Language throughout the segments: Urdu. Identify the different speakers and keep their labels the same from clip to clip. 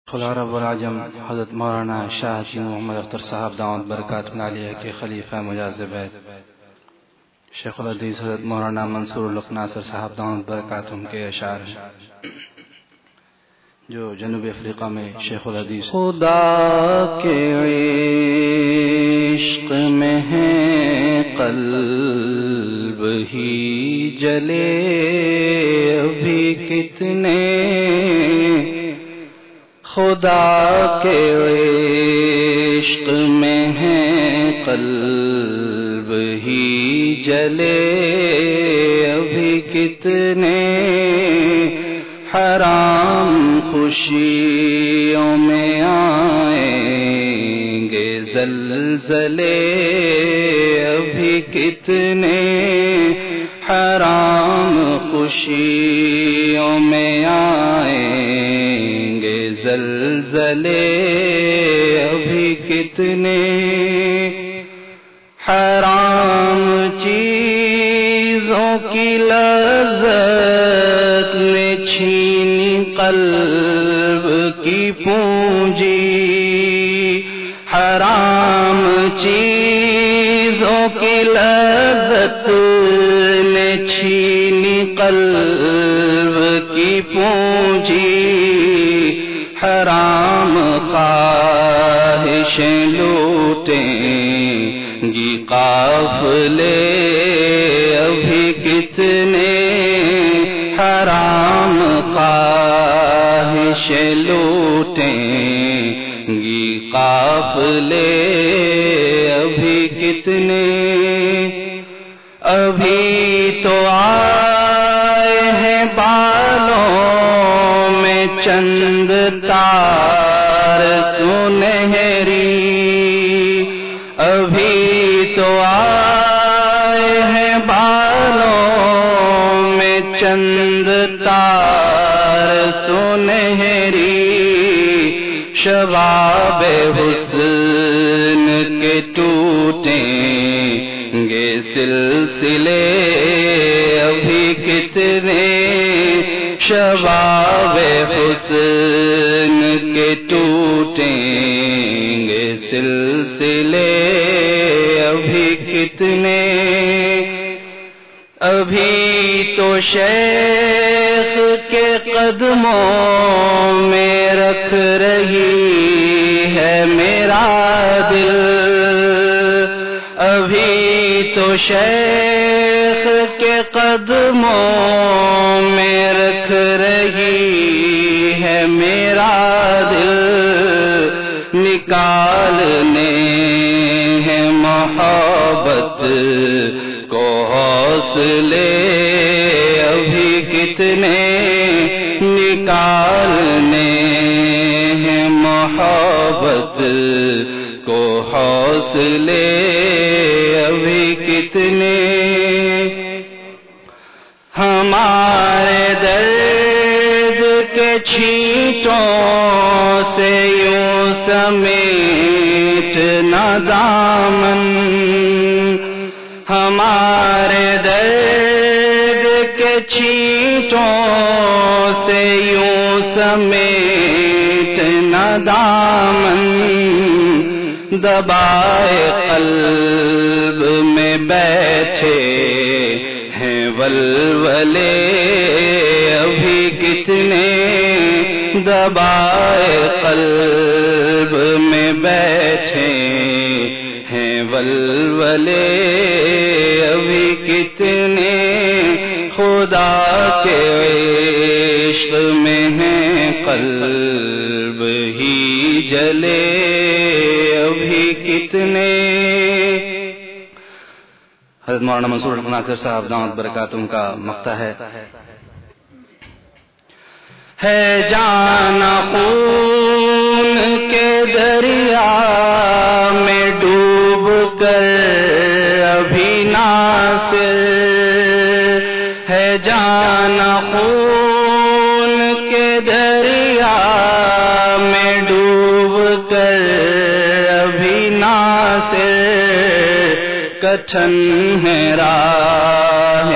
Speaker 1: خدا رب العجم حضرت مولانا شاہ جی محمد اختر صاحب دامت برکاتہ عالیہ کے خلیفہ مجازب ہے، شیخ الحدیث حضرت مولانا منصور الحق ناصر صاحب دامت برکاتہ کے اشعار ہیں جو جنوب افریقہ میں شیخ الحدیث خدا کے عشق میں ہے قلب ہی جلے ابھی کتنے، خدا کے عشق میں ہے قلب ہی جلے ابھی کتنے، حرام خوشیوں میں آئیں گے زلزلے ابھی کتنے، حرام خوشیوں میں آئیں گے زلزلے ابھی کتنے، حرام چیزوں کی لذت نے چھینی قلب کی پونجی، حرام چیزوں کی لذت نے چھینی قلب کی پونجی، حرام خواہشیں لوٹیں گی قافلے ابھی کتنے، حرام خواہشیں لوٹیں گی قافلے ابھی کتنے، ابھی تو آئے ہیں بالوں میں چند تار سنہری، ابھی تو آئے ہیں بالوں میں چند تار سنہری، شباب حسن کے ٹوٹیں گے سلسلے ابھی کتنے، شباب حسن کے ٹوٹیں گے سلسلے ابھی کتنے، ابھی تو شیخ کے قدموں میں رکھ رہی ہے میرا دل، ابھی تو شیخ کے قدموں میں رکھ رہی ہے میرا دل، نکالنے ہیں محبت کو حوصلے ابھی کتنے، نکالنے ہیں محبت کو حوصلے ابھی کتنے، ہمارے درد کے چھینٹوں سے یوں سمیٹنا دامن، ہمارے درد کے چھینٹوں سے یوں سمیٹنا دامن، دبائے قلب میں بیٹھے ہیں ولولے ابھی کتنے، دبائے قلب میں بیٹھے ہیں ولولے ابھی کتنے، خدا کے عشق میں ہیں قلب ہی جلے ابھی کتنے۔ حضرت مولانا منصور الحق ناصر صاحب دامت برکاتہ کا مقطع ہے جانا خون کے دریا میں ڈوب کر ابھی ناصر، ہے جانا خون کے دریا میں ڈوب کر ابھی ناصر، کٹھن ہے راہ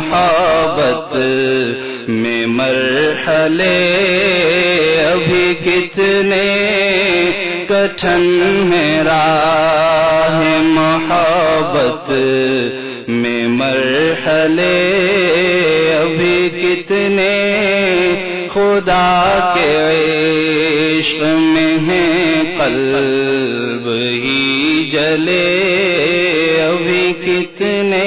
Speaker 1: محبت میں مرحلے ابھی کتنے کٹھن ہے راہ محبت میں مرحلے، ابھی کتنے خدا کے عشق میں ہیں قلب ہی جلے، ابھی کتنے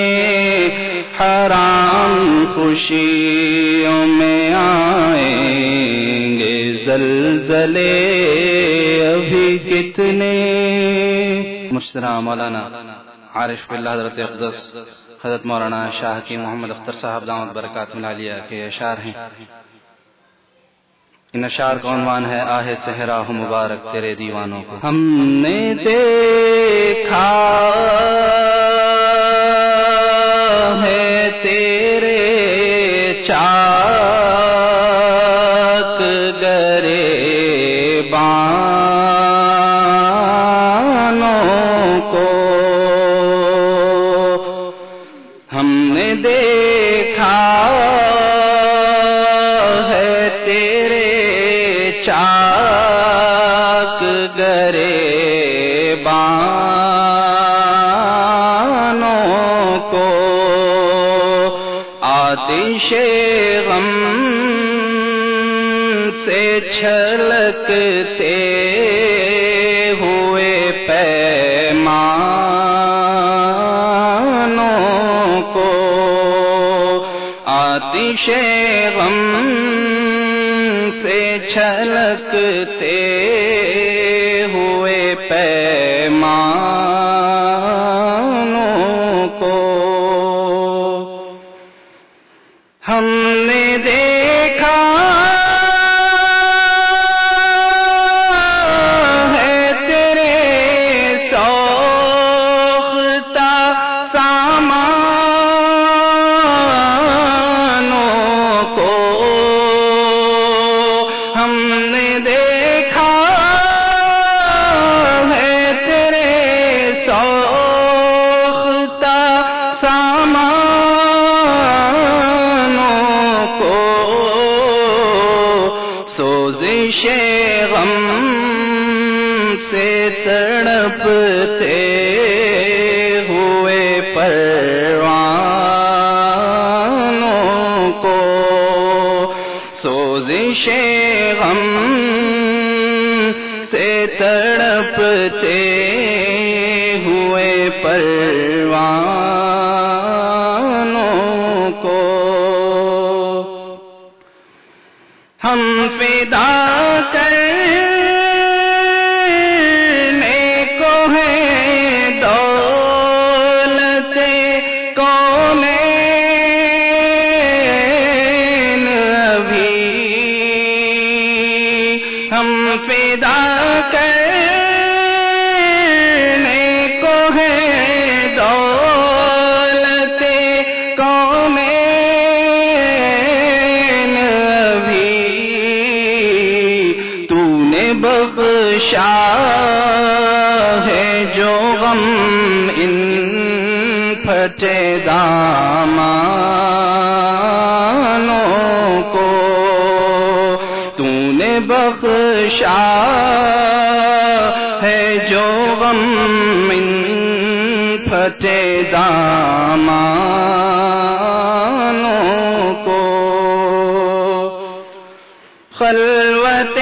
Speaker 1: حرام خوشیوں میں آئیں گے زلزلے، ابھی کتنے۔ مشترا مولانا عارف باللہ حضرت اقدس حضرت مولانا شاہ کی محمد اختر صاحب دامت برکاتہ العالیہ کے اشعار ہیں۔ ان اشعار کا عنوان ہے آہ صحرا ہو مبارک تیرے دیوانوں کو۔ ہم نے دیکھا ہے تیرے چاک گریبانوں کو، ہم نے دیکھا ہے تیرے چاک گریبانوں کو، آتش غم سے چھلکتے ہوئے پیمانوں کو، آتش غم سے چھلکتے ہوئے پیمانوں کو، ہم نے دیکھا ہے تیرے سوختہ سامانوں کو، ہم نے دیکھا ہے تیرے سوختہ سامانوں کو، سوزش غم سے تڑپتے ہوئے پروانوں کو، سوزش غم سے تڑپتے ہوئے پروانوں کو، ہم فدا کرنے کو ہیں دولت کونین ابھی، ہم فدا کرنے کو ہیں دولت کونین ابھی، تو نے بخشا ہے جو غم ان پھٹے دامانوں کو، تو نے بخشا ہے جو غم ان پھٹے دامانوں کو، خلوت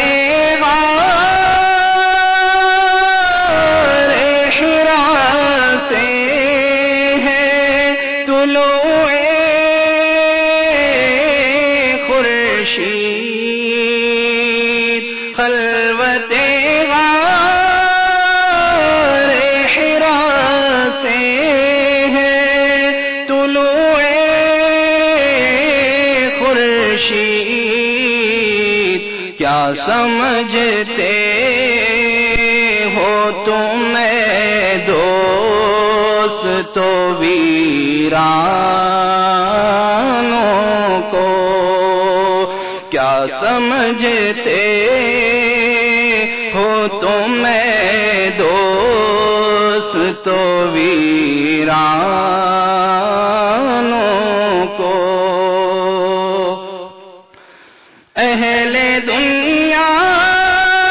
Speaker 1: غار حرا سے ہے طلوع خورشید، خلوت غار حرا سے ہے طلوع خورشید، کیا سمجھتے ہو تم دوست تو ویرانوں کو، کیا سمجھتے ہو تم دوست تو ویرانوں کو، اہل دنیا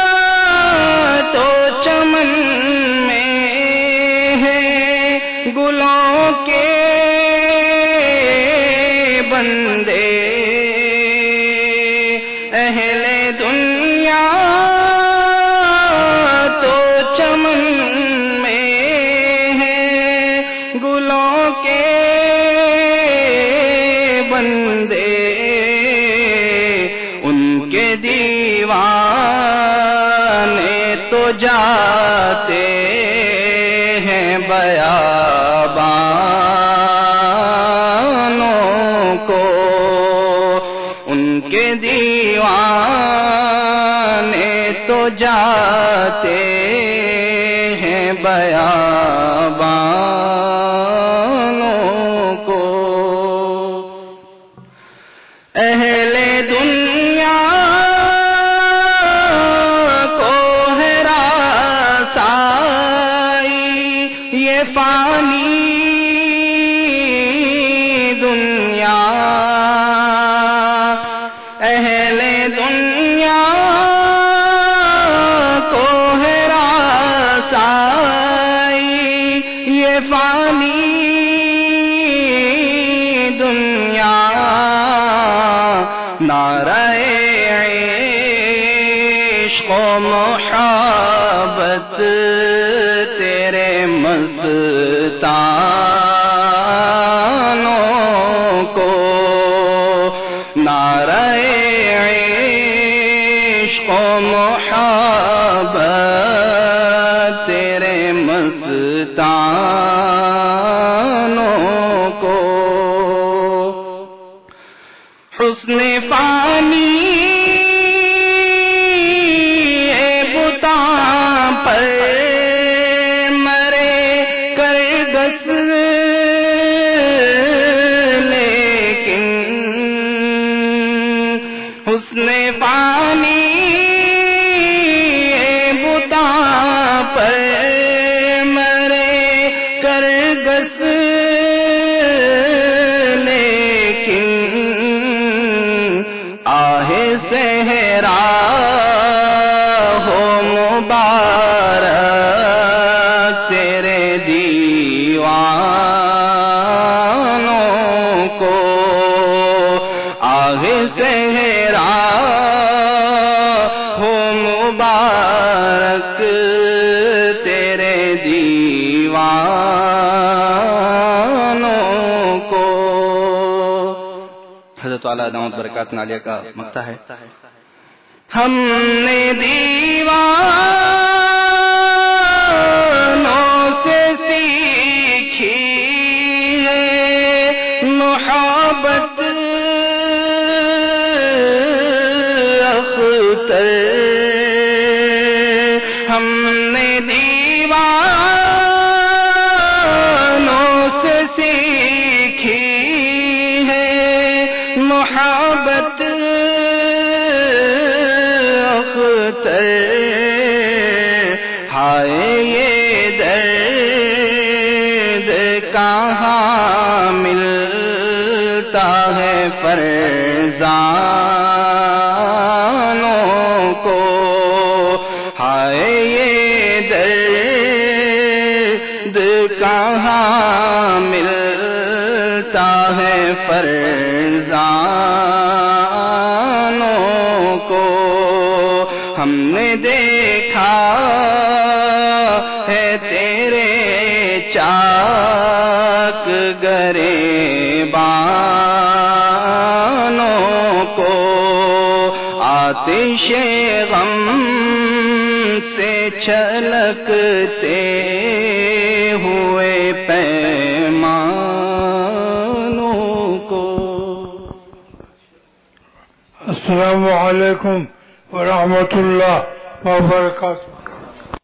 Speaker 1: دیوانے تو جاتے ہیں بیابانوں کو، ان کے دیوانے تو جاتے ہیں بیابانوں کو۔ اہل دنیا کو ہے رسائی یہ فانی دنیا، اہل دنیا کو ہے رسائی یہ فانی دنیا، نعرہ عشق و محبت تیرے مستانوں کو، نعرہ عشق و محبت تیرے مستانوں کو۔ حسن فانی بتاں پر مرے کرگس، لیکن حسن فانی بتاں پر مرے کرگس، صحرا ہو مبارک تیرے دیوانوں کو، آہ صحرا ہو مبارک تیرے دیوانوں کو۔ حضرت اعلیٰ دامت برکات عالیہ کا مقطع ہے۔ ہم نے دیوانوں سے سیکھی ہے محبت اختر، ہم نے دیوانوں سے سیکھی ہے محبت اختر، ہائے یہ درد کہاں ملتا ہے فرزانوں کو، ہائے یہ درد کہاں ملتا ہے فرزانوں کو۔ ہم نے دیکھا ہے تیرے چاک گریبانوں کو، آتش غم سے چھلکتے ہوئے پیمانوں کو۔
Speaker 2: السلام علیکم ورحمۃ اللہ وبرکاتہ۔